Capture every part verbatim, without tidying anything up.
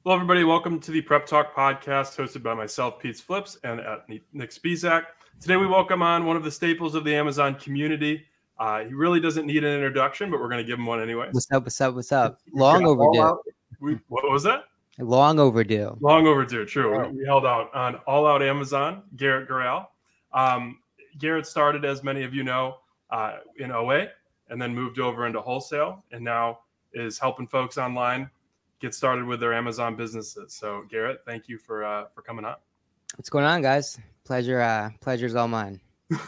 Hello, everybody. Welcome to the Prep Talk podcast hosted by myself, Pete Flips, and at Nick Spizak. Today, we welcome on one of the staples of the Amazon community. Uh, he really doesn't need an introduction, but we're going to give him one anyways. What's up? What's up? What's up? Long overdue. We, what was that? Long overdue. Long overdue. True. We, we held out on All Out Amazon, Garrett Gorell. Um, Garrett started, as many of you know, uh, in O A and then moved over into wholesale and now is helping folks online get started with their Amazon businesses. So Garrett, thank you for uh, for coming on. What's going on, guys? Pleasure. Uh, pleasure's all mine.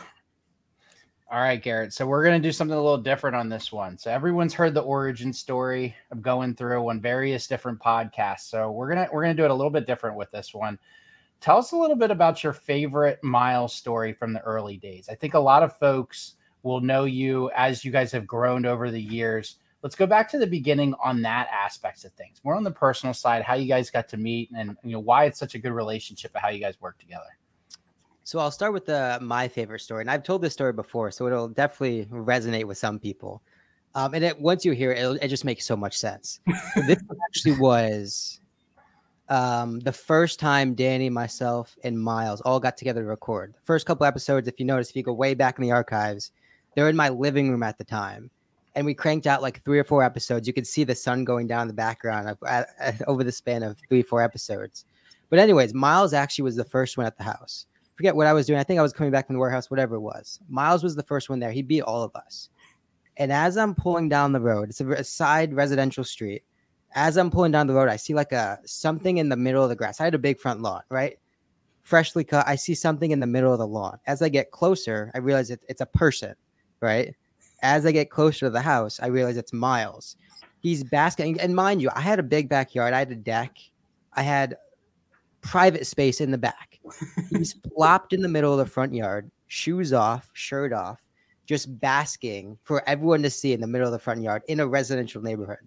All right, Garrett. So we're going to do something a little different on this one. So everyone's heard the origin story of going through on various different podcasts. So we're going to we're going to do it a little bit different with this one. Tell us a little bit about your favorite Miles story from the early days. I think a lot of folks will know you as you guys have grown over the years. Let's go back to the beginning on that aspect of things. More on the personal side, how you guys got to meet and you know why it's such a good relationship and how you guys work together. So I'll start with the my favorite story, and I've told this story before, so it'll definitely resonate with some people. Um, and it, once you hear it, it'll, it just makes so much sense. So this actually was um, the first time Danny, myself, and Miles all got together to record. The first couple episodes, if you notice, if you go way back in the archives, they're in my living room at the time. And we cranked out like three or four episodes. You could see the sun going down in the background of, uh, uh, over the span of three, four episodes. But anyways, Miles actually was the first one at the house. Forget what I was doing. I think I was coming back from the warehouse, whatever it was. Miles was the first one there. He beat all of us. And as I'm pulling down the road, it's a, a side residential street. As I'm pulling down the road, I see like a something in the middle of the grass. I had a big front lawn, right? Freshly cut. I see something in the middle of the lawn. As I get closer, I realize it, it's a person, right? As I get closer to the house, I realize it's Miles. He's basking. And mind you, I had a big backyard. I had a deck. I had private space in the back. He's plopped in the middle of the front yard, shoes off, shirt off, just basking for everyone to see in the middle of the front yard in a residential neighborhood.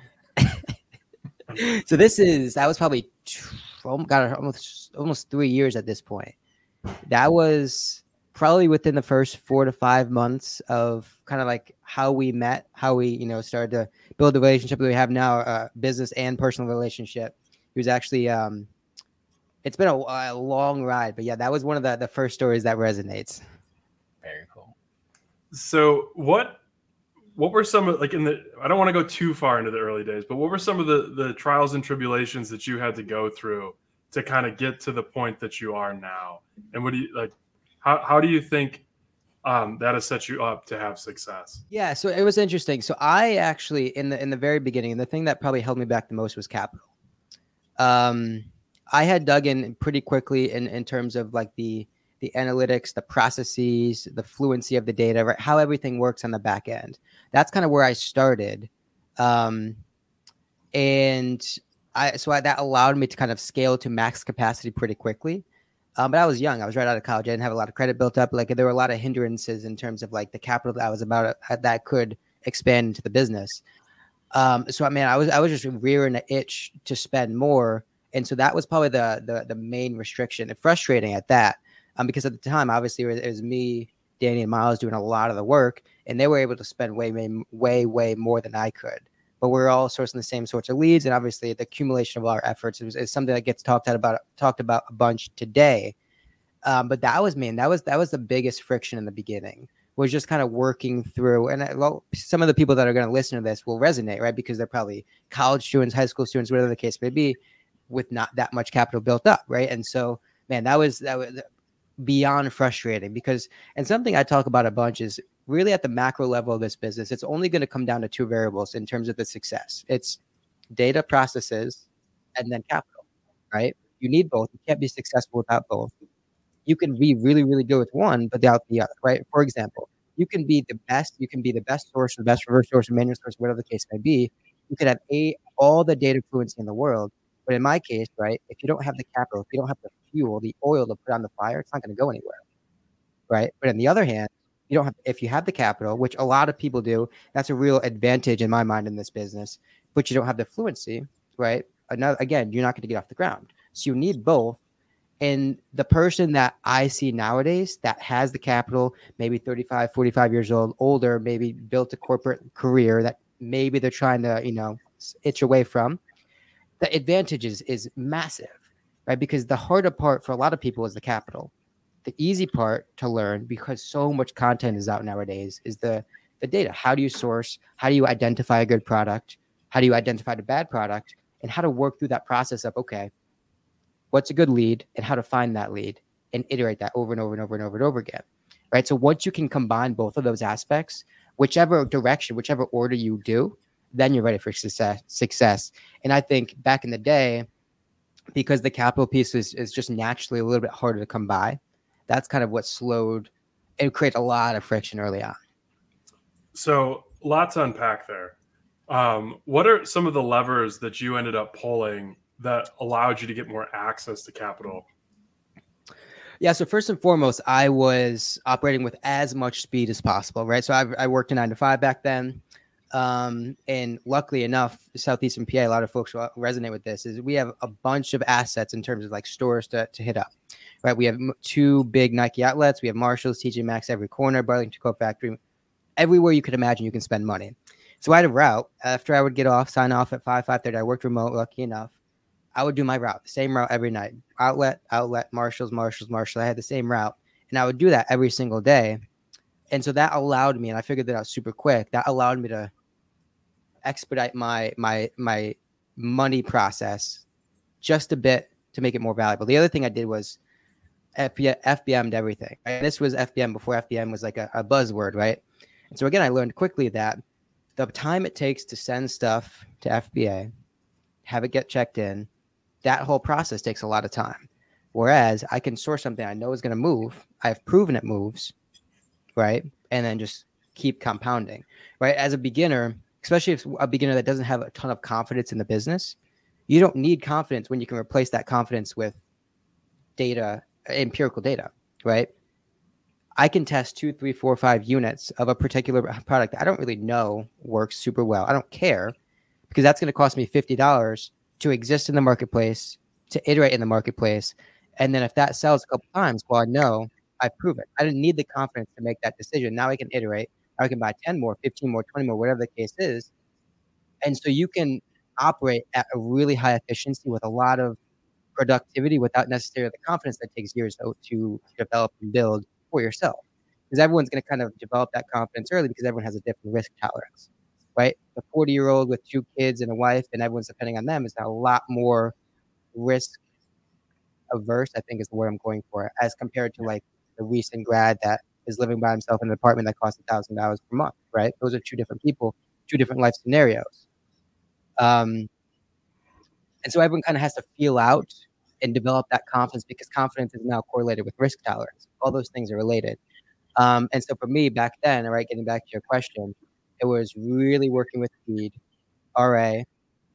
So this is, that was probably, got almost, almost three years at this point. That was probably within the first four to five months of kind of like how we met, how we, you know, started to build the relationship that we have now, uh, business and personal relationship. He was actually, um, it's been a, a long ride, but yeah, that was one of the, the first stories that resonates. Very cool. So what, what were some of like in the, I don't want to go too far into the early days, but what were some of the, the trials and tribulations that you had to go through to kind of get to the point that you are now? And what do you like, How how do you think um, that has set you up to have success? Yeah, so it was interesting. So I actually, in the in the very beginning, the thing that probably held me back the most was capital. Um, I had dug in pretty quickly in, in terms of like the the analytics, the processes, the fluency of the data, right? How everything works on the back end. That's kind of where I started, um, and I so I, that allowed me to kind of scale to max capacity pretty quickly. Um, but I was young. I was right out of college. I didn't have a lot of credit built up. Like there were a lot of hindrances in terms of like the capital that I was about uh, that could expand into the business. Um, so I mean, I was I was just rearing an itch to spend more, and so that was probably the the, the main restriction and frustrating at that. Um, because at the time, obviously, it was, it was me, Danny, and Miles doing a lot of the work, and they were able to spend way way way way more than I could. But we're all sourcing the same sorts of leads, and obviously the accumulation of our efforts is, is something that gets talked about talked about a bunch today. Um, but that was mean. That was that was the biggest friction in the beginning. Was just kind of working through, and I, well, some of the people that are going to listen to this will resonate, right? Because they're probably college students, high school students, whatever the case may be, with not that much capital built up, right? And so, man, that was that was beyond frustrating because, and something I talk about a bunch is really at the macro level of this business, it's only going to come down to two variables in terms of the success. It's data processes and then capital, right? You need both. You can't be successful without both. You can be really, really good with one, but without the other, right? For example, you can be the best, you can be the best source, the best reverse source, or manual source, whatever the case may be. You could have a, all the data fluency in the world. But in my case, right, if you don't have the capital, if you don't have the fuel, the oil to put on the fire, it's not going to go anywhere, right? But on the other hand, you don't have, if you have the capital, which a lot of people do, that's a real advantage in my mind in this business, but you don't have the fluency, right? Another, again, you're not going to get off the ground. So you need both. And the person that I see nowadays that has the capital, maybe thirty-five, forty-five years old, older, maybe built a corporate career that maybe they're trying to, you know, itch away from. the advantage is, is massive, right? Because the harder part for a lot of people is the capital. The easy part to learn, because so much content is out nowadays, is the, the data. How do you source? How do you identify a good product? How do you identify the bad product? And how to work through that process of, okay, what's a good lead and how to find that lead and iterate that over and over and over and over and over again, right? So once you can combine both of those aspects, whichever direction, whichever order you do, then you're ready for success. success. And I think back in the day, because the capital piece is, is just naturally a little bit harder to come by, that's kind of what slowed and created a lot of friction early on. So lots to unpack there. Um, what are some of the levers that you ended up pulling that allowed you to get more access to capital? Yeah. So first and foremost, I was operating with as much speed as possible, right? So I, I worked a nine to five back then. Um, and luckily enough, Southeastern P A, a lot of folks will resonate with this, is we have a bunch of assets in terms of like stores to, to hit up, right? We have two big Nike outlets. We have Marshalls, T J Maxx, every corner, Burlington Coat Factory, everywhere you could imagine you can spend money. So I had a route. After I would get off, sign off at five, five thirty, I worked remote, lucky enough. I would do my route, the same route every night. Outlet, outlet, Marshalls, Marshalls, Marshalls. I had the same route. And I would do that every single day. And so that allowed me, and I figured that out super quick, that allowed me to expedite my my my money process just a bit to make it more valuable. The other thing I did was F B M'd everything. Right? This was F B M before F B M was like a, a buzzword, right? And so again, I learned quickly that the time it takes to send stuff to F B A, have it get checked in, that whole process takes a lot of time. Whereas I can source something I know is going to move. I've proven it moves, right? And then just keep compounding, right? As a beginner, especially if a beginner that doesn't have a ton of confidence in the business, you don't need confidence when you can replace that confidence with data, empirical data, right? I can test two, three, four, five units of a particular product that I don't really know works super well. I don't care, because that's going to cost me fifty dollars to exist in the marketplace, to iterate in the marketplace. And then if that sells a couple times, well, I know I've proven. I didn't need the confidence to make that decision. Now I can iterate. I can buy ten more, fifteen more, twenty more, whatever the case is. And so you can operate at a really high efficiency with a lot of productivity without necessarily the confidence that takes years to, to develop and build for yourself. Because everyone's going to kind of develop that confidence early because everyone has a different risk tolerance, right? The forty-year-old with two kids and a wife and everyone's depending on them is a lot more risk averse, I think is the word I'm going for, as compared to like the recent grad that is living by himself in an apartment that costs a thousand dollars per month, right? Those are two different people, two different life scenarios. Um, and so everyone kind of has to feel out and develop that confidence, because confidence is now correlated with risk tolerance. All those things are related. Um, and so for me back then, all right, getting back to your question, it was really working with Feed, R A,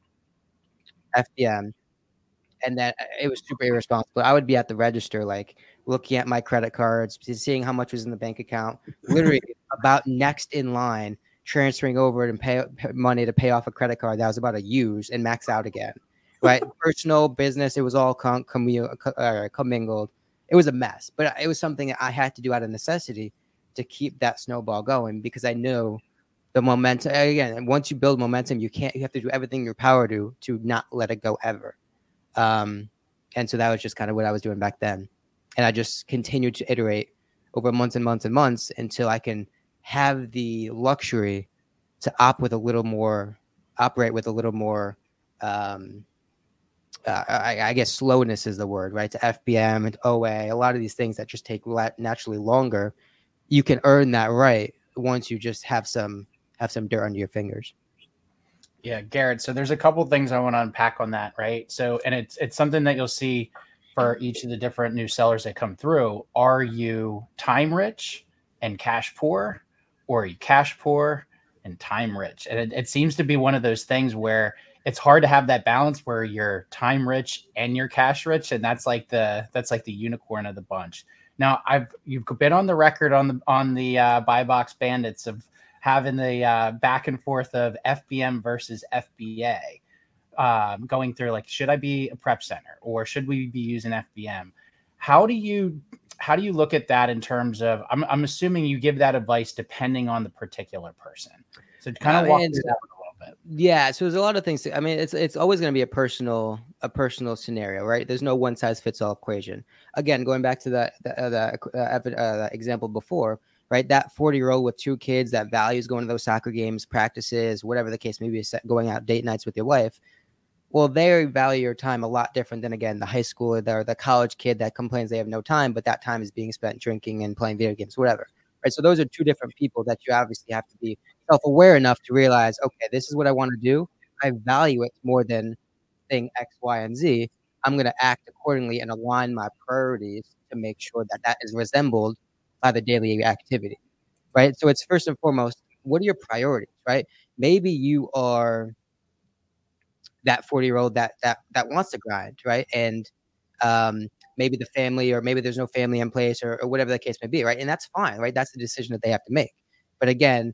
F B M, and then it was super irresponsible. I would be at the register, like looking at my credit cards, seeing how much was in the bank account, literally about next in line, transferring over and pay, pay money to pay off a credit card that I was about to use and max out again. Right, personal, business, it was all com- commu- uh, commingled. It was a mess, but it was something that I had to do out of necessity to keep that snowball going, because I knew the momentum. Again, once you build momentum, you can't. You have to do everything in your power to to not let it go ever. Um, and so that was just kind of what I was doing back then, and I just continued to iterate over months and months and months until I can have the luxury to opt with a little more, operate with a little more. Um, Uh, I, I guess slowness is the word, right? To F B M and O A, a lot of these things that just take naturally longer, you can earn that right once you just have some have some dirt under your fingers. Yeah, Garrett. So there's a couple things I want to unpack on that, right? So, and it's it's something that you'll see for each of the different new sellers that come through. Are you time rich and cash poor, or are you cash poor and time rich? And it, it seems to be one of those things where it's hard to have that balance where you're time rich and you're cash rich. And that's like the, that's like the unicorn of the bunch. Now I've, you've been on the record on the, on the uh, Buy Box Bandits of having the uh, back and forth of F B M versus F B A, um, going through like, should I be a prep center or should we be using F B M? How do you, how do you look at that in terms of, I'm, I'm assuming you give that advice depending on the particular person. So kind of I walk mean, through that. bit. Yeah, so there's a lot of things. To, I mean, it's it's always going to be a personal a personal scenario, right? There's no one size fits all equation. Again, going back to that the, uh, the, uh, uh, the example before, right? That forty year old with two kids that values going to those soccer games, practices, whatever the case may be, going out date nights with your wife. Well, they value your time a lot different than, again, the high school or the, the college kid that complains they have no time, but that time is being spent drinking and playing video games, whatever. Right. So those are two different people that you obviously have to be self-aware enough to realize, okay, this is what I want to do. I value it more than thing X, Y, and Z. I'm going to act accordingly and align my priorities to make sure that that is resembled by the daily activity. Right. So it's first and foremost, what are your priorities? Right. Maybe you are that forty year old that that that wants to grind, right? And um, maybe the family, or maybe there's no family in place, or, or whatever the case may be, right? And that's fine, right? That's the decision that they have to make. But again,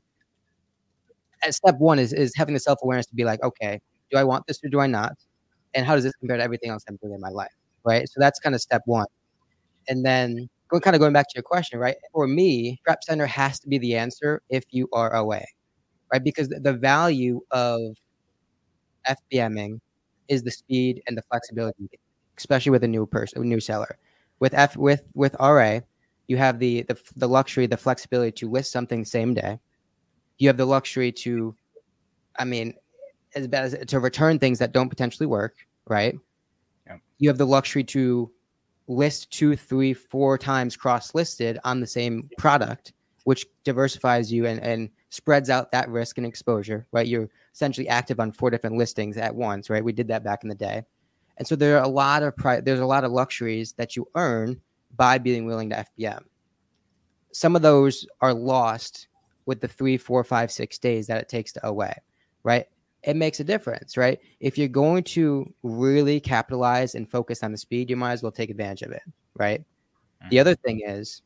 step one is is having the self awareness to be like, okay, do I want this or do I not? And how does this compare to everything else I'm doing in my life, right? So that's kind of step one. And then going kind of going back to your question, right? For me, Prep Center has to be the answer if you are away, right? Because the, the value of FBMing is the speed and the flexibility, especially with a new person, a new seller. With F with with R A, you have the the the luxury, the flexibility to list something same day. You have the luxury to, I mean, as bad as to return things that don't potentially work, right? Yeah. You have the luxury to list two, three, four times cross-listed on the same product, which diversifies you and, and spreads out that risk and exposure, right? You're essentially active on four different listings at once, right? We did that back in the day. And so there are a lot of pri- there's a lot of luxuries that you earn by being willing to F B M. Some of those are lost with the three, four, five, six days that it takes to away, right? It makes a difference, right? If you're going to really capitalize and focus on the speed, you might as well take advantage of it, right? Mm-hmm. The other thing is,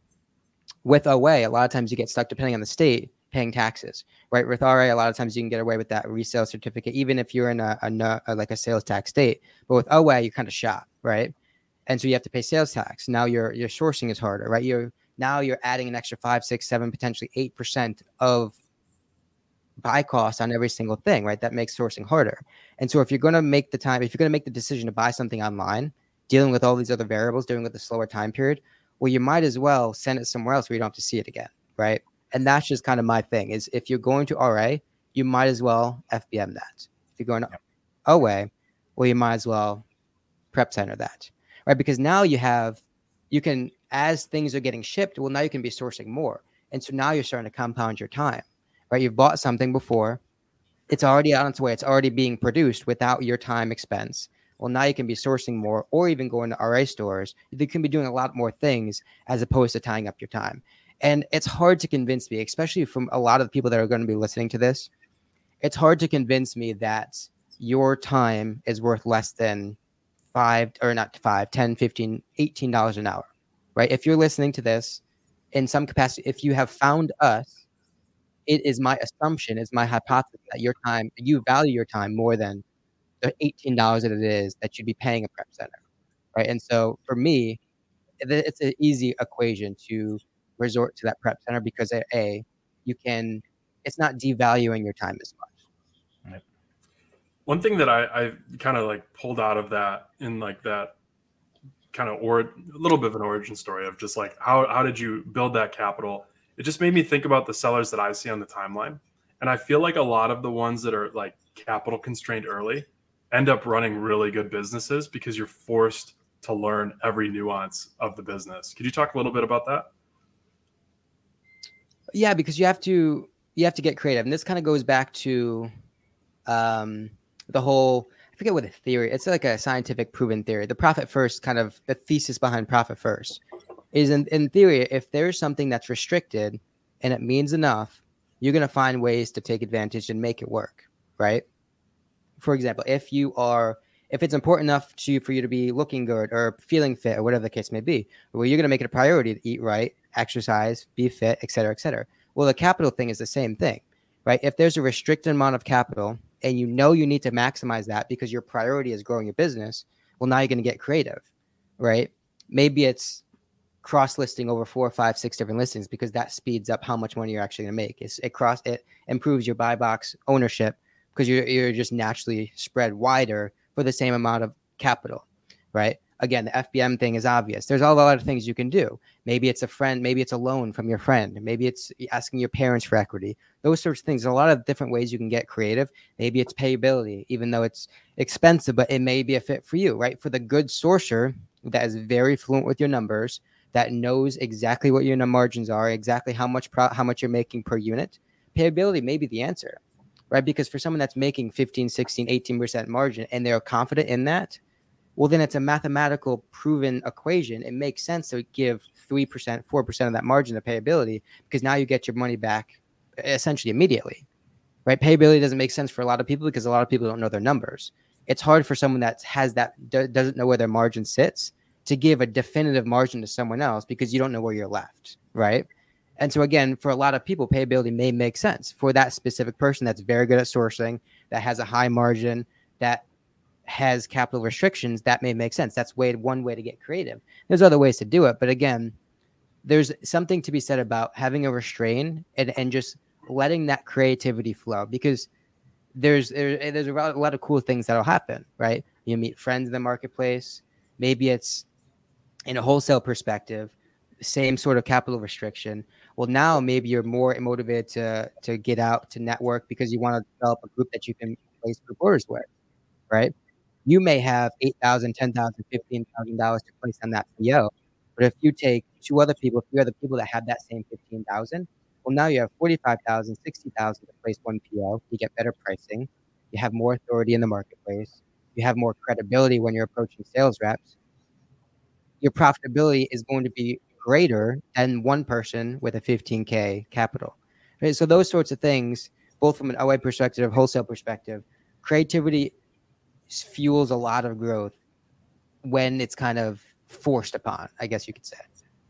with O A, a lot of times you get stuck, depending on the state, paying taxes, right? With R A, a lot of times you can get away with that resale certificate, even if you're in a, a, a like a sales tax state. But with O A, you're kind of shot, right? And so you have to pay sales tax. Now your your sourcing is harder, right? You're now you're adding an extra five, six, seven, potentially eight percent of buy cost on every single thing, right? That makes sourcing harder. And so if you're going to make the time, if you're going to make the decision to buy something online, dealing with all these other variables, dealing with a slower time period, well, you might as well send it somewhere else where you don't have to see it again, right? And that's just kind of my thing is if you're going to R A, you might as well F B M that. If you're going to O A, well, you might as well Prep Center that, right? Because now you have, you can, as things are getting shipped, well, now you can be sourcing more. And so now you're starting to compound your time, right? You've bought something before. It's already on its way. It's already being produced without your time expense. Well, now you can be sourcing more or even going to R A stores. You can be doing a lot more things as opposed to tying up your time. And it's hard to convince me, especially from a lot of the people that are going to be listening to this. It's hard to convince me that your time is worth less than five or not five, ten, fifteen, eighteen dollars an hour, right? If you're listening to this in some capacity, if you have found us, it is my assumption, is my hypothesis that your time, you value your time more than the eighteen dollars that it is that you'd be paying a prep center, right? And so for me, it's an easy equation to resort to that prep center because a, you can, it's not devaluing your time as much. Right. One thing that I, I kind of like pulled out of that in like that kind of or a little bit of an origin story of just like how how did you build that capital? It just made me think about the sellers that I see on the timeline, and I feel like a lot of the ones that are like capital constrained early end up running really good businesses because you're forced to learn every nuance of the business. Could you talk a little bit about that? Yeah, because you have to you have to get creative, and this kind of goes back to um, the whole. I forget what the theory. It's like a scientific proven theory. The profit first, kind of the thesis behind profit first, is in, in theory, if there's something that's restricted and it means enough, you're going to find ways to take advantage and make it work, right? For example, if you are, if it's important enough to you for you to be looking good or feeling fit or whatever the case may be, well, you're going to make it a priority to eat right, exercise, be fit, et cetera, et cetera. Well, the capital thing is the same thing, right? If there's a restricted amount of capital and you know you need to maximize that because your priority is growing your business, well, now you're going to get creative, right? Maybe it's cross-listing over four, five, six different listings because that speeds up how much money you're actually going to make. It's, it cross it improves your buy box ownership because you're, you're just naturally spread wider for the same amount of capital, right? Again, the F B M thing is obvious. There's a lot of things you can do. Maybe it's a friend, maybe it's a loan from your friend, maybe it's asking your parents for equity. Those sorts of things. There's a lot of different ways you can get creative. Maybe it's payability, even though it's expensive, but it may be a fit for you, right? For the good sourcer that is very fluent with your numbers, that knows exactly what your margins are, exactly how much pro- how much you're making per unit, payability may be the answer, right? Because for someone that's making fifteen, sixteen, eighteen percent margin and they're confident in that, well, then it's a mathematical proven equation. It makes sense to give three percent, four percent of that margin to payability, because now you get your money back essentially immediately, right? Payability doesn't make sense for a lot of people because a lot of people don't know their numbers. It's hard for someone that has that, doesn't know where their margin sits, to give a definitive margin to someone else because you don't know where you're left, right? And so again, for a lot of people, payability may make sense for that specific person that's very good at sourcing, that has a high margin, that has capital restrictions. That may make sense. That's way one way to get creative. There's other ways to do it, but again, there's something to be said about having a restraint and, and just letting that creativity flow, because there's there, there's a lot of cool things that'll happen, right? You meet friends in the marketplace. Maybe it's in a wholesale perspective, same sort of capital restriction. Well, now maybe you're more motivated to to get out to network because you want to develop a group that you can place group orders with, right? You may have eight thousand dollars, ten thousand dollars, fifteen thousand dollars to place on that P O. But if you take two other people, three other people that have that same fifteen thousand dollars, well, now you have forty-five thousand dollars, sixty thousand dollars to place one P O. You get better pricing. You have more authority in the marketplace. You have more credibility when you're approaching sales reps. Your profitability is going to be greater than one person with a fifteen K capital. Right? So those sorts of things, both from an O A perspective, wholesale perspective, creativity fuels a lot of growth when it's kind of forced upon, I guess you could say.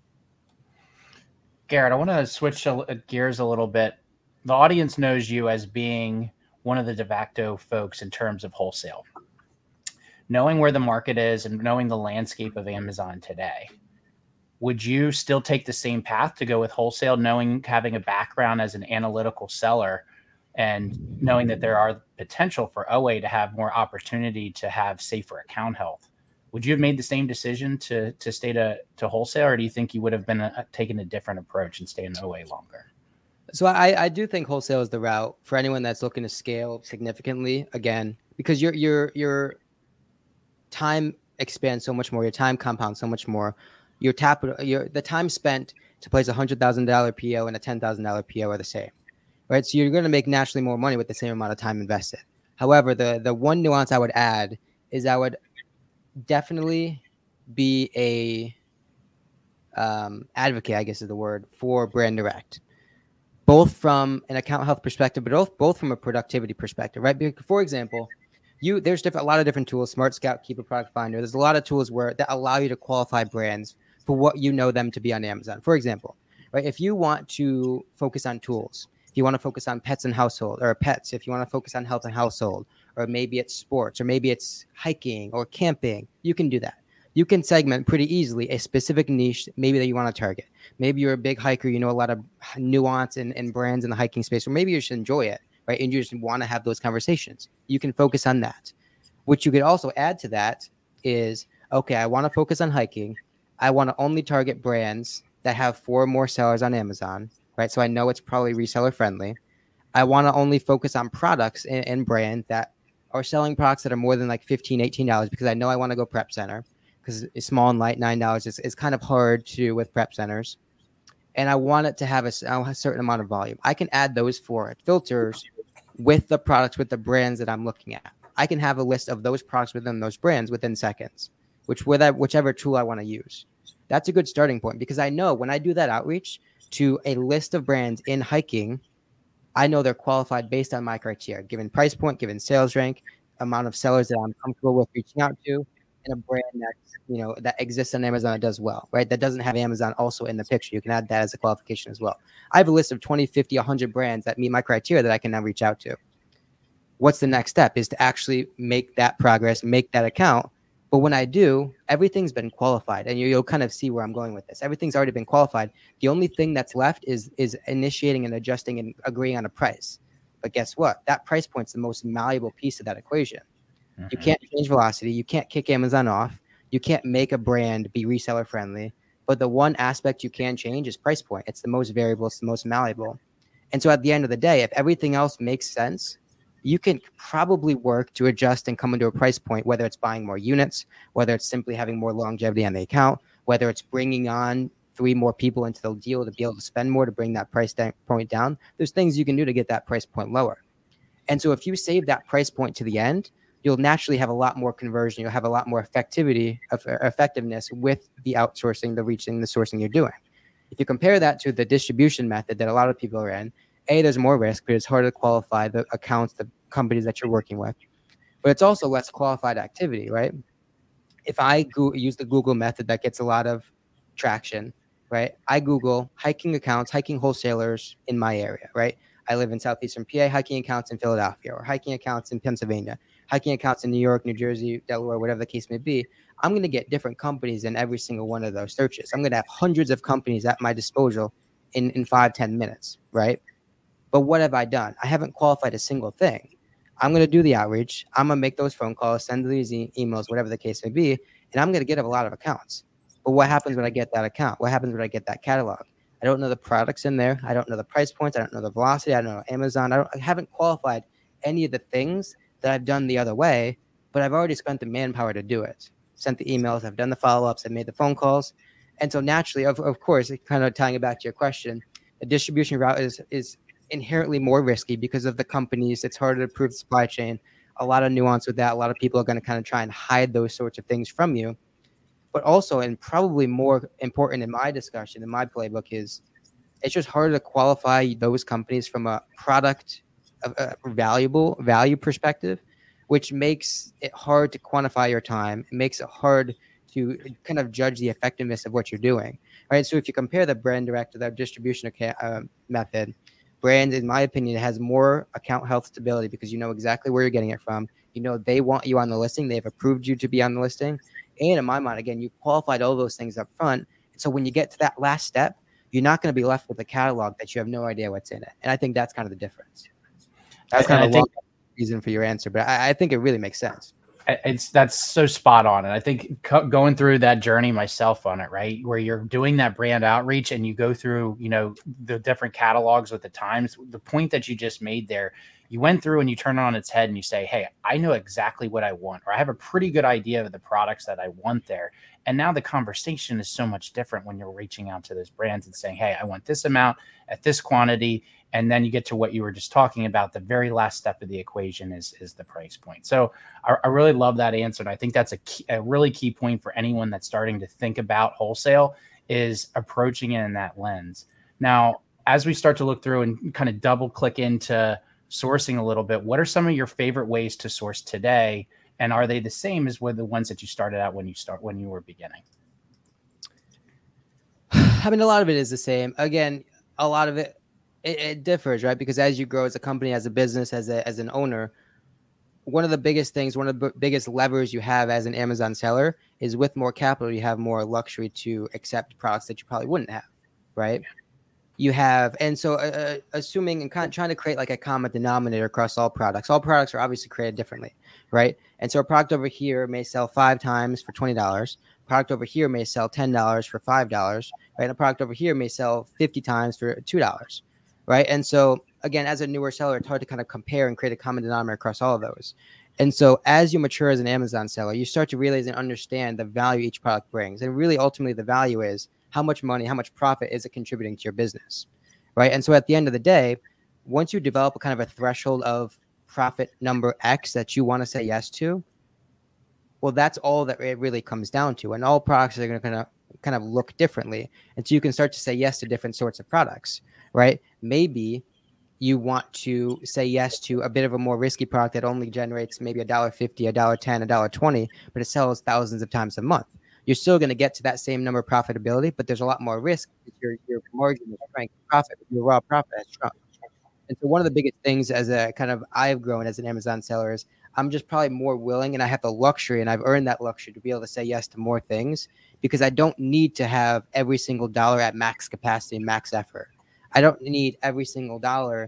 Garrett, I want to switch gears a little bit. The audience knows you as being one of the de facto folks in terms of wholesale. Knowing where the market is and knowing the landscape of Amazon today, would you still take the same path to go with wholesale, knowing having a background as an analytical seller and knowing that there are potential for O A to have more opportunity to have safer account health? Would you have made the same decision to to stay to, to wholesale, or do you think you would have been a, taken a different approach and stay in O A longer? So I, I do think wholesale is the route for anyone that's looking to scale significantly, again, because your your your time expands so much more, your time compounds so much more. Your tap your the time spent to place a hundred thousand dollar P O and a ten thousand dollar P O are the same. Right, so you're going to make naturally more money with the same amount of time invested. However, the the one nuance I would add is I would definitely be a um, advocate, I guess is the word, for brand direct, both from an account health perspective, but both both from a productivity perspective. Right, because, for example, you there's different a lot of different tools, Smart Scout, Keep a Product Finder. There's a lot of tools where that allow you to qualify brands for what you know them to be on Amazon. For example, right, if you want to focus on tools. If you want to focus on pets and household, or pets, if you want to focus on health and household, or maybe it's sports, or maybe it's hiking or camping, you can do that. You can segment pretty easily a specific niche, maybe that you want to target. Maybe you're a big hiker, you know a lot of nuance and, and brands in the hiking space, or maybe you just enjoy it, right? And you just want to have those conversations. You can focus on that. What you could also add to that is, okay, I want to focus on hiking. I want to only target brands that have four or more sellers on Amazon, right? So I know it's probably reseller friendly. I want to only focus on products and, and brands that are selling products that are more than like fifteen dollars, eighteen dollars, because I know I want to go prep center because it's small and light, nine dollars. It's, it's kind of hard to do with prep centers. And I want it to have a, a certain amount of volume. I can add those four filters with the products, with the brands that I'm looking at. I can have a list of those products within those brands within seconds, which with that, whichever tool I want to use. That's a good starting point, because I know when I do that outreach to a list of brands in hiking, I know they're qualified based on my criteria, given price point, given sales rank, amount of sellers that I'm comfortable with reaching out to, and a brand that's, you know, that exists on Amazon that does well, right? That doesn't have Amazon also in the picture. You can add that as a qualification as well. I have a list of twenty, fifty, one hundred brands that meet my criteria that I can now reach out to. What's the next step is to actually make that progress, make that account. But when I do, everything's been qualified, and you, you'll kind of see where I'm going with this. Everything's already been qualified. The only thing that's left is is initiating and adjusting and agreeing on a price. But guess what? That price point's the most malleable piece of that equation. Mm-hmm. You can't change velocity. You can't kick Amazon off. You can't make a brand be reseller friendly. But the one aspect you can change is price point. It's the most variable. It's the most malleable. And so at the end of the day, if everything else makes sense, you can probably work to adjust and come into a price point, whether it's buying more units, whether it's simply having more longevity on the account, whether it's bringing on three more people into the deal to be able to spend more to bring that price da- point down. There's things you can do to get that price point lower. And so if you save that price point to the end, you'll naturally have a lot more conversion. You'll have a lot more effectivity, effectiveness with the outsourcing, the reaching, the sourcing you're doing. If you compare that to the distribution method that a lot of people are in, A, there's more risk, but it's harder to qualify the accounts, the companies that you're working with. But it's also less qualified activity, right? If I go- use the Google method that gets a lot of traction, right? I Google hiking accounts, hiking wholesalers in my area, right? I live in Southeastern P A, hiking accounts in Philadelphia, or hiking accounts in Pennsylvania, hiking accounts in New York, New Jersey, Delaware, whatever the case may be. I'm going to get different companies in every single one of those searches. I'm going to have hundreds of companies at my disposal in, in five, ten minutes, right? But what have I done? I haven't qualified a single thing. I'm going to do the outreach. I'm going to make those phone calls, send these e- emails, whatever the case may be, and I'm going to get a lot of accounts. But what happens when I get that account? What happens when I get that catalog? I don't know the products in there. I don't know the price points. I don't know the velocity. I don't know Amazon. I, don't, I haven't qualified any of the things that I've done the other way, but I've already spent the manpower to do it. Sent the emails. I've done the follow-ups. I've made the phone calls. And so naturally, of, of course, kind of tying it back to your question, the distribution route is is inherently more risky because of the companies. It's harder to prove the supply chain. A lot of nuance with that. A lot of people are going to kind of try and hide those sorts of things from you. But also, and probably more important in my discussion, in my playbook, is it's just harder to qualify those companies from a product, a, a valuable value perspective, which makes it hard to quantify your time. It makes it hard to kind of judge the effectiveness of what you're doing, right? So if you compare the brand direct to the distribution uh, method, brand, in my opinion, has more account health stability because you know exactly where you're getting it from. You know they want you on the listing. They've approved you to be on the listing. And in my mind, again, you've qualified all those things up front. So when you get to that last step, you're not going to be left with a catalog that you have no idea what's in it. And I think that's kind of the difference. That's kind of a long reason for your answer, but I, I think it really makes sense. It's that's so spot on. And I think co- going through that journey myself on it, right, where you're doing that brand outreach and you go through, you know, the different catalogs with the times, the point that you just made there, you went through and you turn it on its head and you say, hey, I know exactly what I want, or I have a pretty good idea of the products that I want there. And now the conversation is so much different when you're reaching out to those brands and saying, hey, I want this amount at this quantity. And then you get to what you were just talking about. The very last step of the equation is, is the price point. So I, I really love that answer. And I think that's a, key, a really key point for anyone that's starting to think about wholesale is approaching it in that lens. Now, as we start to look through and kind of double click into sourcing a little bit, what are some of your favorite ways to source today? And are they the same as with the ones that you started out when you start when you were beginning? I mean, a lot of it is the same. Again, a lot of it, it, it differs, right? Because as you grow as a company, as a business, as a, as an owner, one of the biggest things, one of the b- biggest levers you have as an Amazon seller is with more capital, you have more luxury to accept products that you probably wouldn't have, right? You have, and so uh, assuming and kind of trying to create like a common denominator across all products. All products are obviously created differently, right? And so a product over here may sell five times for twenty dollars. A product over here may sell ten dollars for five dollars, right? And a product over here may sell fifty times for two dollars, right? And so again, as a newer seller, it's hard to kind of compare and create a common denominator across all of those. And so as you mature as an Amazon seller, you start to realize and understand the value each product brings. And really, ultimately, the value is how much money, how much profit is it contributing to your business, right? And so at the end of the day, once you develop a kind of a threshold of profit number X that you want to say yes to, well, that's all that it really comes down to. And all products are going to kind of kind of look differently. And so you can start to say yes to different sorts of products, right? Maybe you want to say yes to a bit of a more risky product that only generates maybe a dollar fifty, a dollar ten, a dollar twenty, but it sells thousands of times a month. You're still going to get to that same number of profitability, but there's a lot more risk. Your your margin is shrank, profit, your raw profit has shrunk. And so one of the biggest things as a kind of I've grown as an Amazon seller is I'm just probably more willing, and I have the luxury, and I've earned that luxury to be able to say yes to more things because I don't need to have every single dollar at max capacity, max effort. I don't need every single dollar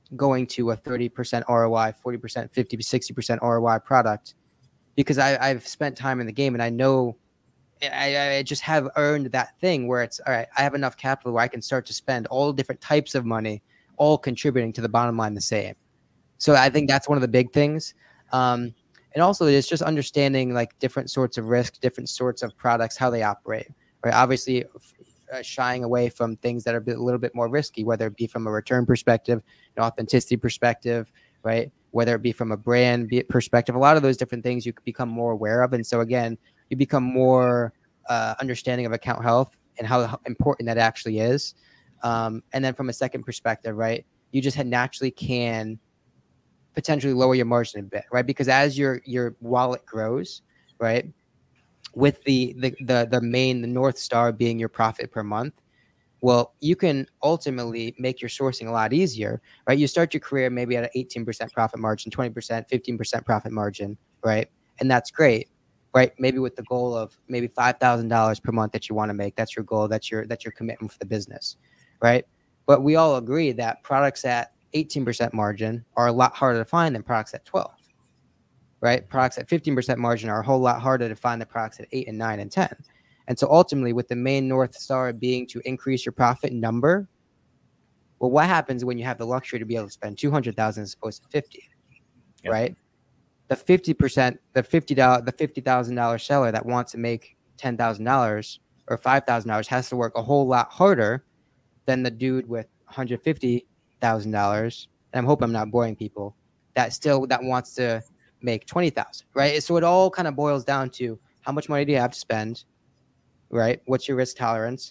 going to a thirty percent R O I, forty percent, fifty, sixty percent R O I product, because I, I've spent time in the game and I know I, I just have earned that thing where it's all right. I have enough capital where I can start to spend all different types of money, all contributing to the bottom line the same. So I think that's one of the big things. Um, and also it's just understanding like different sorts of risk, different sorts of products, how they operate, right? Obviously uh, shying away from things that are a, bit, a little bit more risky, whether it be from a return perspective, an authenticity perspective, right? Whether it be from a brand perspective, a lot of those different things you could become more aware of. And so again, you become more uh, understanding of account health and how important that actually is. Um, and then from a second perspective, right, you just naturally can potentially lower your margin a bit, right? Because as your your wallet grows, right, with the the the, the main the North Star being your profit per month, well, you can ultimately make your sourcing a lot easier, right? You start your career maybe at an eighteen percent profit margin, twenty percent, fifteen percent profit margin, right? And that's great, right? Maybe with the goal of maybe five thousand dollars per month that you want to make. That's your goal. That's your that's your commitment for the business, right? But we all agree that products at eighteen percent margin are a lot harder to find than products at twelve, right? Products at fifteen percent margin are a whole lot harder to find than products at eight and nine and ten. And so ultimately, with the main North Star being to increase your profit number, well, what happens when you have the luxury to be able to spend two hundred thousand dollars as opposed to fifty, yep. right? The fifty percent, the fifty dollars, the fifty thousand dollars seller that wants to make ten thousand dollars or five thousand dollars has to work a whole lot harder than the dude with one hundred fifty thousand dollars. And I'm hoping I'm not boring people that still that wants to make twenty thousand, right? So it all kind of boils down to how much money do you have to spend, right? What's your risk tolerance,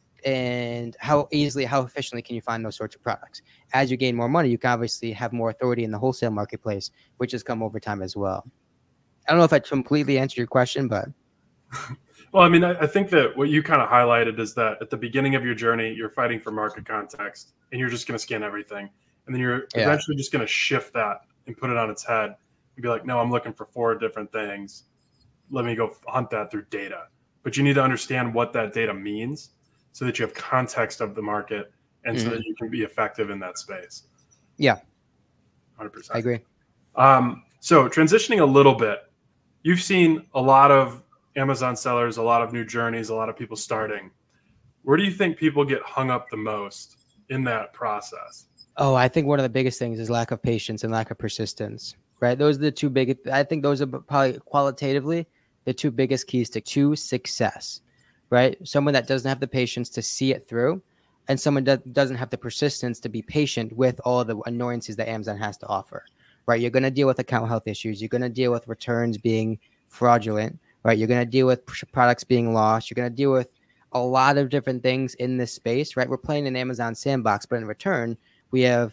and how easily, how efficiently can you find those sorts of products? As you gain more money, you can obviously have more authority in the wholesale marketplace, which has come over time as well. I don't know if I completely answered your question, but. Well, I mean, I, I think that what you kind of highlighted is that at the beginning of your journey, you're fighting for market context and you're just going to scan everything. And then you're yeah. eventually just going to shift that and put it on its head and be like, no, I'm looking for four different things. Let me go hunt that through data. But you need to understand what that data means so that you have context of the market and mm-hmm. so that you can be effective in that space. Yeah. one hundred percent. I agree. Um, so transitioning a little bit, you've seen a lot of Amazon sellers, a lot of new journeys, a lot of people starting. Where do you think people get hung up the most in that process? Oh, I think one of the biggest things is lack of patience and lack of persistence, right? Those are the two big, I think those are probably qualitatively the two biggest keys to, to success, right? Someone that doesn't have the patience to see it through, and someone that doesn't have the persistence to be patient with all the annoyances that Amazon has to offer, right? You're going to deal with account health issues. You're going to deal with returns being fraudulent, right? You're going to deal with products being lost. You're going to deal with a lot of different things in this space, right? We're playing in Amazon sandbox, but in return, we have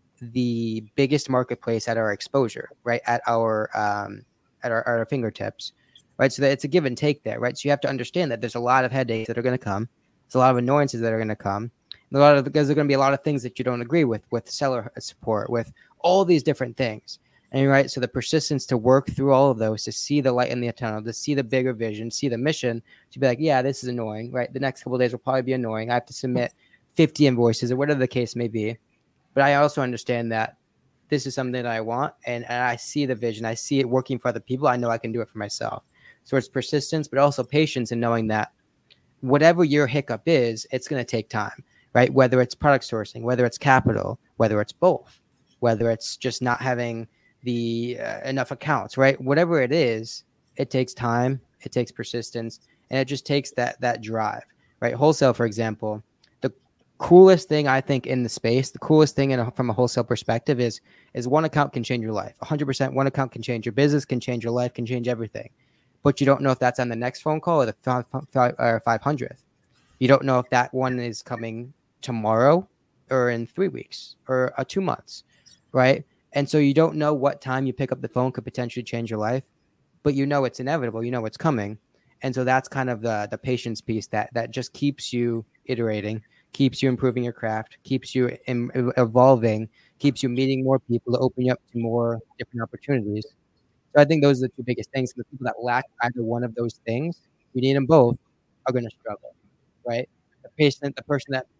the biggest marketplace at our exposure, right? At our, um, at our, at our fingertips, right? So that it's a give and take there, right? So you have to understand that there's a lot of headaches that are going to come. There's a lot of annoyances that are going to come. A lot of, because there's going to be a lot of things that you don't agree with, with seller support, with all these different things. And right, so the persistence to work through all of those, to see the light in the tunnel, to see the bigger vision, see the mission, to be like, yeah, this is annoying, right? The next couple of days will probably be annoying. I have to submit fifty invoices or whatever the case may be. But I also understand that this is something that I want, and, and I see the vision. I see it working for other people. I know I can do it for myself. So it's persistence, but also patience in knowing that whatever your hiccup is, it's going to take time, right? Whether it's product sourcing, whether it's capital, whether it's both, whether it's just not having the uh, enough accounts, right? Whatever it is, it takes time, it takes persistence, and it just takes that that drive, right? Wholesale, for example, the coolest thing I think in the space, the coolest thing in a, from a wholesale perspective is is one account can change your life. one hundred percent one account can change your business, can change your life, can change everything. But you don't know if that's on the next phone call or the five, five, or five hundredth. You don't know if that one is coming tomorrow or in three weeks or uh, two months, right? And so you don't know what time you pick up the phone could potentially change your life, but you know it's inevitable. You know it's coming. And so that's kind of the the patience piece that that just keeps you iterating, keeps you improving your craft, keeps you in, evolving, keeps you meeting more people to open you up to more different opportunities. So I think those are the two biggest things. The people that lack either one of those things, you need them both, are going to struggle, right? The patient, the person that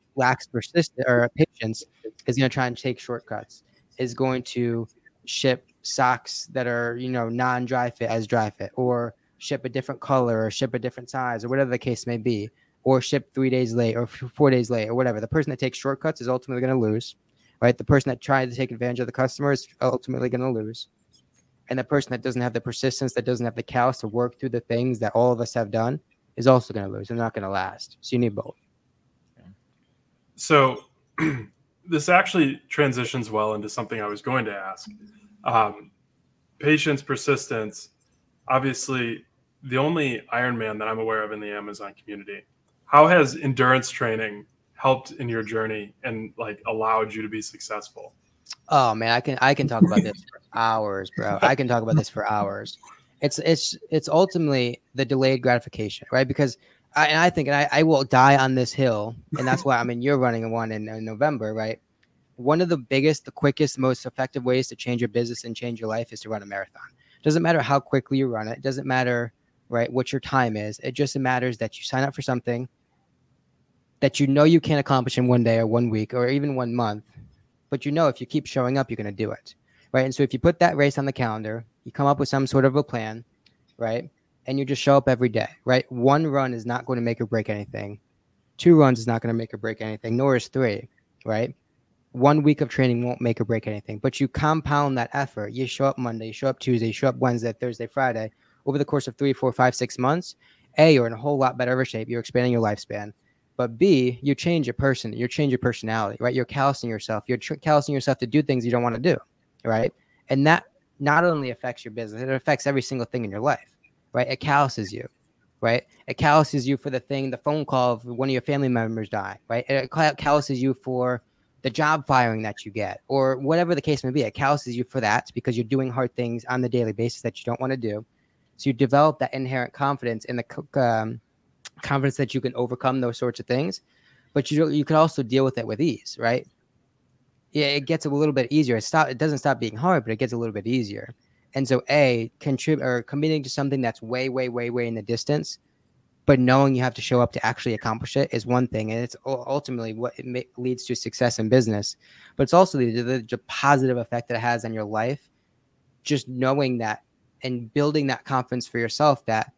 lacks persistence or patience is going to try and take shortcuts, is going to ship socks that are, you know, non-dry fit as dry fit, or ship a different color, or ship a different size, or whatever the case may be, or ship three days late or four days late or whatever. The person that takes shortcuts is ultimately going to lose, right? The person that tries to take advantage of the customer is ultimately going to lose. And the person that doesn't have the persistence, that doesn't have the callous to work through the things that all of us have done, is also going to lose. They're not going to last. So you need both. So this actually transitions well into something I was going to ask. Um, patience, persistence, obviously the only Ironman that I'm aware of in the Amazon community. How has endurance training helped in your journey and like allowed you to be successful? Oh man, I can I can talk about this for hours, bro. I can talk about this for hours. It's it's it's ultimately the delayed gratification, right? Because I, and I think, and I, I will die on this hill, and that's why I mean you're running one in, in November, right? One of the biggest, the quickest, most effective ways to change your business and change your life is to run a marathon. Doesn't matter how quickly you run it. It doesn't matter, right, what your time is. It just matters that you sign up for something that you know you can't accomplish in one day or one week or even one month. But you know, if you keep showing up, you're going to do it, right? And so if you put that race on the calendar, you come up with some sort of a plan, right? And you just show up every day, right? One run is not going to make or break anything. Two runs is not going to make or break anything, nor is three, right? One week of training won't make or break anything, but you compound that effort. You show up Monday, you show up Tuesday, you show up Wednesday, Thursday, Friday. Over the course of three, four, five, six months, A, you're in a whole lot better shape. You're expanding your lifespan. But B, you change your person, you change your personality, right? You're callousing yourself. You're tr- callousing yourself to do things you don't want to do, right? And that not only affects your business, it affects every single thing in your life, right? It calluses you, right? It calluses you for the thing, the phone call of one of your family members dying, right? It calluses you for the job firing that you get, or whatever the case may be. It calluses you for that because you're doing hard things on the daily basis that you don't want to do. So you develop that inherent confidence in the um, confidence that you can overcome those sorts of things, but you you can also deal with it with ease, right? Yeah, it gets a little bit easier. It stop. It doesn't stop being hard, but it gets a little bit easier. And so, a contribute or committing to something that's way, way, way, way in the distance, but knowing you have to show up to actually accomplish it is one thing, and it's ultimately what it ma- leads to success in business. But it's also the, the, the positive effect that it has on your life. Just knowing that and building that confidence for yourself that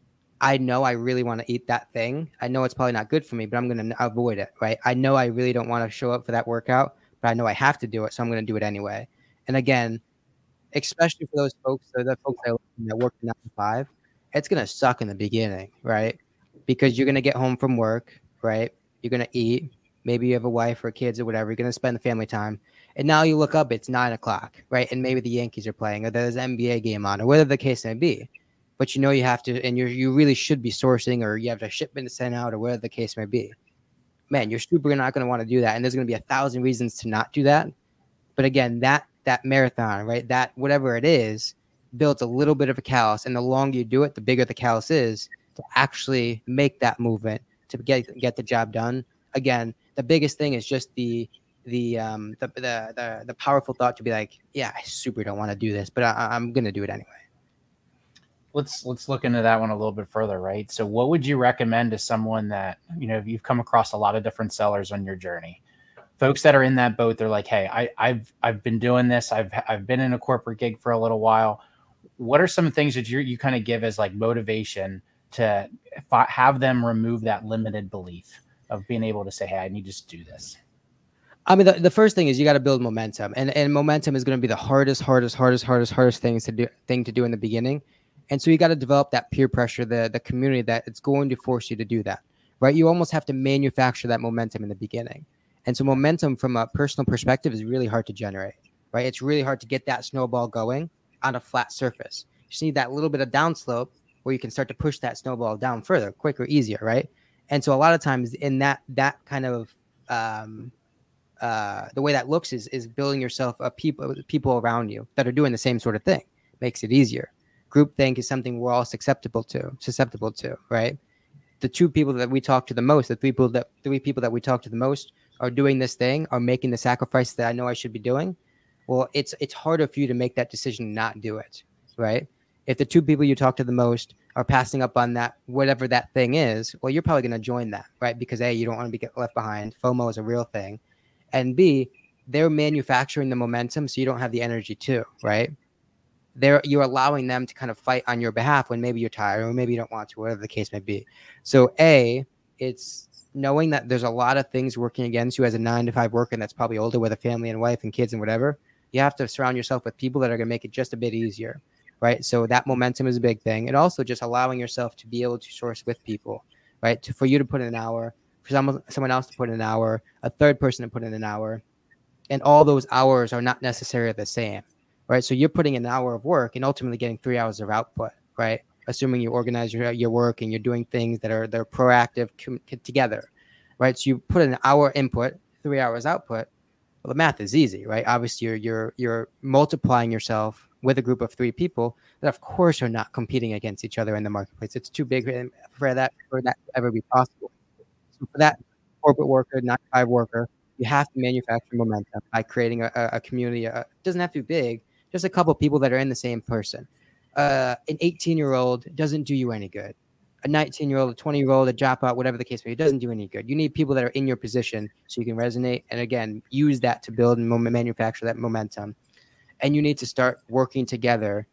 I know I really want to eat that thing. I know it's probably not good for me, but I'm going to avoid it, right? I know I really don't want to show up for that workout, but I know I have to do it, so I'm going to do it anyway. And again, especially for those folks, so the folks that work nine to five, it's going to suck in the beginning, right? Because you're going to get home from work, right? You're going to eat. Maybe you have a wife or kids or whatever. You're going to spend the family time. And now you look up, it's nine o'clock, right? And maybe the Yankees are playing or there's an N B A game on or whatever the case may be. But you know you have to, and you you really should be sourcing, or you have a shipment to send out, or whatever the case may be. Man, you're super not going to want to do that, and there's going to be a thousand reasons to not do that. But again, that that marathon, right? That whatever it is, builds a little bit of a callus, and the longer you do it, the bigger the callus is to actually make that movement to get get the job done. Again, the biggest thing is just the the um the the the, the powerful thought to be like, yeah, I super don't want to do this, but I, I'm going to do it anyway. Let's let's look into that one a little bit further, right? So what would you recommend to someone that, you know, you've come across a lot of different sellers on your journey, folks that are in that boat? They're like, hey, I, I've I've been doing this. I've I've been in a corporate gig for a little while. What are some things that you you kind of give as like motivation to have them remove that limited belief of being able to say, hey, I need to just do this? I mean, the, the first thing is you got to build momentum, and, and momentum is going to be the hardest, hardest, hardest, hardest, hardest things to do thing to do in the beginning. And so you got to develop that peer pressure, the the community that it's going to force you to do that, right? You almost have to manufacture that momentum in the beginning. And so momentum from a personal perspective is really hard to generate, right? It's really hard to get that snowball going on a flat surface. You just need that little bit of downslope where you can start to push that snowball down further, quicker, easier, right? And so a lot of times in that that kind of um, uh, the way that looks is is building yourself a people people around you that are doing the same sort of thing. Makes it easier. Groupthink is something we're all susceptible to, susceptible to, right? The two people that we talk to the most, the three people that three people that we talk to the most are doing this thing, are making the sacrifice that I know I should be doing. Well, it's it's harder for you to make that decision, not do it, right? If the two people you talk to the most are passing up on that, whatever that thing is, well, you're probably going to join that, right? Because A, you don't want to be get left behind. FOMO is a real thing. And B, they're manufacturing the momentum, so you don't have the energy too, right? They're, you're allowing them to kind of fight on your behalf when maybe you're tired or maybe you don't want to, whatever the case may be. So A, it's knowing that there's a lot of things working against you as a nine to five worker that's probably older with a family and wife and kids and whatever. You have to surround yourself with people that are going to make it just a bit easier, right? So that momentum is a big thing. And also just allowing yourself to be able to source with people, right? To, for you to put in an hour, for someone, someone else to put in an hour, a third person to put in an hour. And all those hours are not necessarily the same, right? So you're putting an hour of work and ultimately getting three hours of output, right? Assuming you organize your, your work and you're doing things that are they're proactive com- together, right? So you put an hour input, three hours output. Well, the math is easy, right? Obviously, you're you're you're multiplying yourself with a group of three people that, of course, are not competing against each other in the marketplace. It's too big for that for that to ever be possible. So for that corporate worker, nine to five worker, you have to manufacture momentum by creating a, a community. It doesn't have to be big, just a couple of people that are in the same person. Uh, an eighteen-year-old doesn't do you any good. A nineteen-year-old, a twenty-year-old, a dropout, whatever the case may be, it doesn't do any good. You need people that are in your position so you can resonate and, again, use that to build and manufacture that momentum. And you need to start working together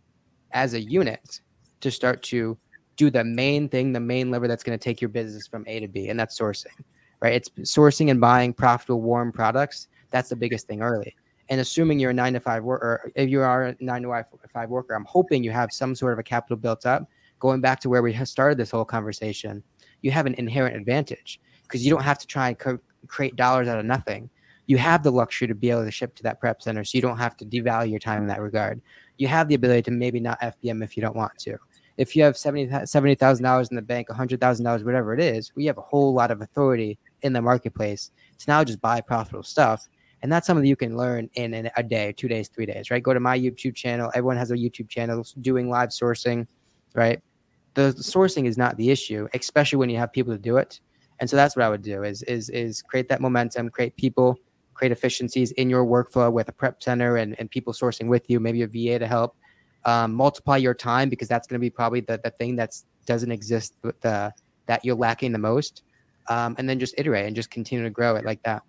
as a unit to start to do the main thing, the main lever that's going to take your business from A to B, and that's sourcing, right? It's sourcing and buying profitable, warm products. That's the biggest thing early. And assuming you're a nine to five worker, or if you are a nine to five worker, I'm hoping you have some sort of a capital built up. Going back to where we started this whole conversation, you have an inherent advantage because you don't have to try and co- create dollars out of nothing. You have the luxury to be able to ship to that prep center, so you don't have to devalue your time in that regard. You have the ability to maybe not F B M if you don't want to. If you have seventy thousand dollars in the bank, one hundred thousand dollars, whatever it is, we have a whole lot of authority in the marketplace to now just buy profitable stuff. And that's something you can learn in, in a day, two days, three days, right? Go to my YouTube channel. Everyone has a YouTube channel doing live sourcing, right? The, the sourcing is not the issue, especially when you have people to do it. And so that's what I would do is, is, is create that momentum, create people, create efficiencies in your workflow with a prep center and, and people sourcing with you, maybe a V A to help. Um, multiply your time because that's going to be probably the, the thing that doesn't exist, with the, that you're lacking the most. Um, and then just iterate and just continue to grow it like that.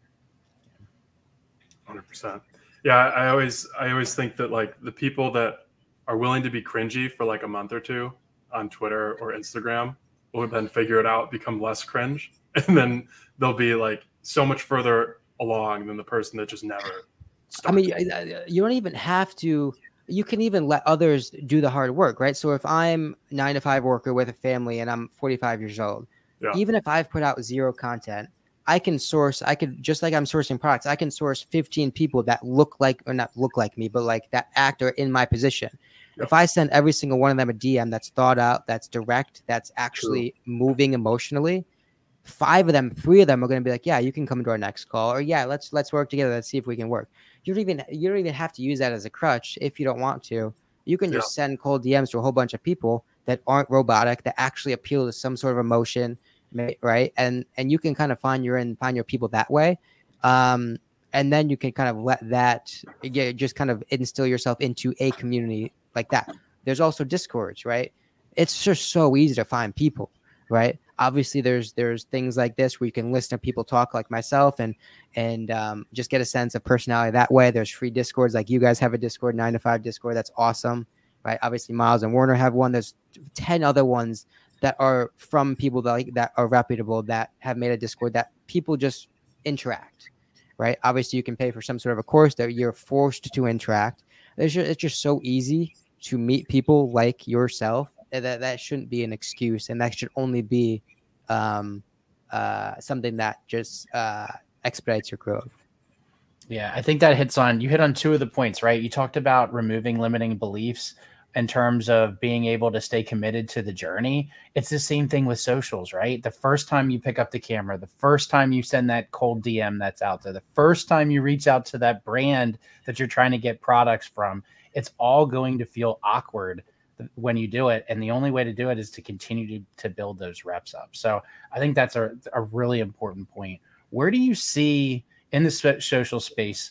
one hundred percent. Yeah, I always I always think that like the people that are willing to be cringy for like a month or two on Twitter or Instagram will then figure it out, become less cringe, and then they'll be like so much further along than the person that just never starts. I mean, you don't even have to. You can even let others do the hard work, right? So if I'm nine to five worker with a family and I'm forty-five years old, yeah. Even if I've put out zero content, I can source, I could, just like I'm sourcing products, I can source fifteen people that look like, or not look like me, but like that actor in my position. Yep. If I send every single one of them a D M that's thought out, that's direct, that's actually True. moving emotionally, five of them, three of them are going to be like, yeah, you can come to our next call, or yeah, let's, let's work together. Let's see if we can work. You don't even, you don't even have to use that as a crutch if you don't want to. You can just yeah. send cold D Ms to a whole bunch of people that aren't robotic, that actually appeal to some sort of emotion. Right. And, and you can kind of find your and find your people that way. Um, and then you can kind of let that yeah, just kind of instill yourself into a community like that. There's also Discords, right? It's just so easy to find people, right? Obviously there's, there's things like this where you can listen to people talk like myself and, and um, just get a sense of personality that way. There's free Discords, like you guys have a Discord, nine to five Discord. That's awesome. Right. Obviously Miles and Warner have one. There's ten other ones that are from people that like, that are reputable, that have made a Discord, that people just interact, right? Obviously, you can pay for some sort of a course that you're forced to interact. It's just, it's just so easy to meet people like yourself that that shouldn't be an excuse, and that should only be um, uh, something that just uh, expedites your growth. Yeah, I think that hits on, you hit on two of the points, right? You talked about removing limiting beliefs in terms of being able to stay committed to the journey. It's the same thing with socials, right? The first time you pick up the camera, the first time you send that cold D M that's out there, the first time you reach out to that brand that you're trying to get products from, it's all going to feel awkward when you do it. And the only way to do it is to continue to, to build those reps up. So I think that's a, a really important point. Where do you see in the social space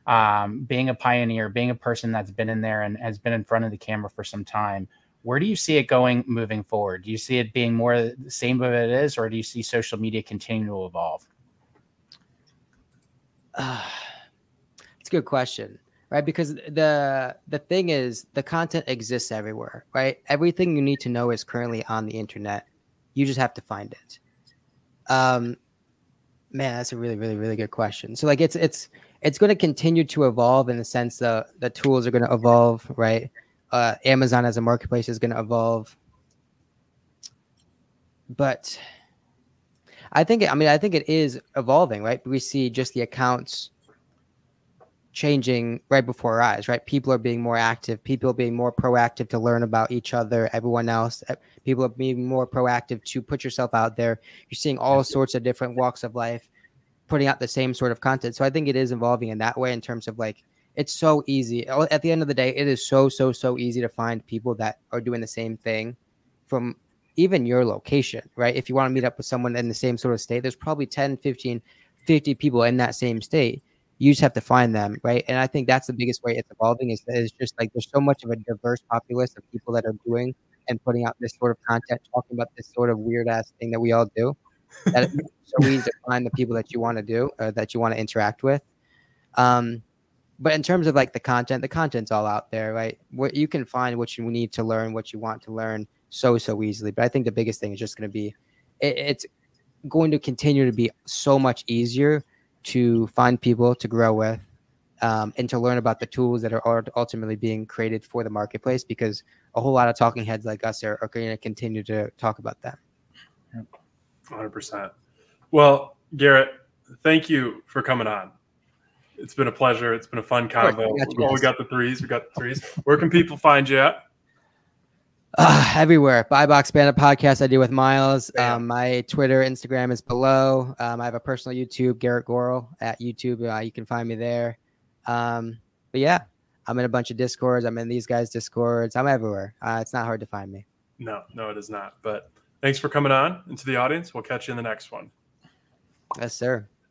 um, being a pioneer, being a person that's been in there and has been in front of the camera for some time, where do you see it going moving forward? Do you see it being more the same of it is, or do you see social media continue to evolve? Uh, it's a good question, right? Because the the thing is, the content exists everywhere, right? Everything you need to know is currently on the internet. You just have to find it. Um, man, that's a really, really, really good question. So, like, it's it's it's going to continue to evolve in the sense that the tools are going to evolve, right? Uh, Amazon as a marketplace is going to evolve, but I think, I mean, I think it is evolving, right? We see just the accounts changing right before our eyes, right? People are being more active. People are being more proactive to learn about each other, everyone else. People are being more proactive to put yourself out there. You're seeing all sorts of different walks of life putting out the same sort of content. So I think it is evolving in that way in terms of like, it's so easy. At the end of the day, it is so, so, so easy to find people that are doing the same thing from even your location, right? If you want to meet up with someone in the same sort of state, there's probably ten, fifteen, fifty people in that same state. You just have to find them, right? And I think that's the biggest way it's evolving is that it's just like there's so much of a diverse populace of people that are doing and putting out this sort of content, talking about this sort of weird ass thing that we all do. That it's so easy to find the people that you want to do, or that you want to interact with. Um, but in terms of like the content, the content's all out there, right? What you can find what you need to learn, what you want to learn so, so easily. But I think the biggest thing is just going to be, it, it's going to continue to be so much easier to find people to grow with, um, and to learn about the tools that are ultimately being created for the marketplace, because a whole lot of talking heads like us are, are going to continue to talk about that. one hundred percent. Well, Garrett, thank you for coming on. It's been a pleasure. It's been a fun convo. Oh, we got the threes. We got the threes. Where can people find you at? Uh, everywhere. Buy Box Bandit podcast I do with Miles. Um, my Twitter, Instagram is below. Um, I have a personal YouTube, Garrett Gorel at YouTube. Uh, you can find me there. Um, but yeah, I'm in a bunch of Discords. I'm in these guys' Discords. I'm everywhere. Uh, it's not hard to find me. No, no, it is not. But thanks for coming on into the audience. We'll catch you in the next one. Yes, sir.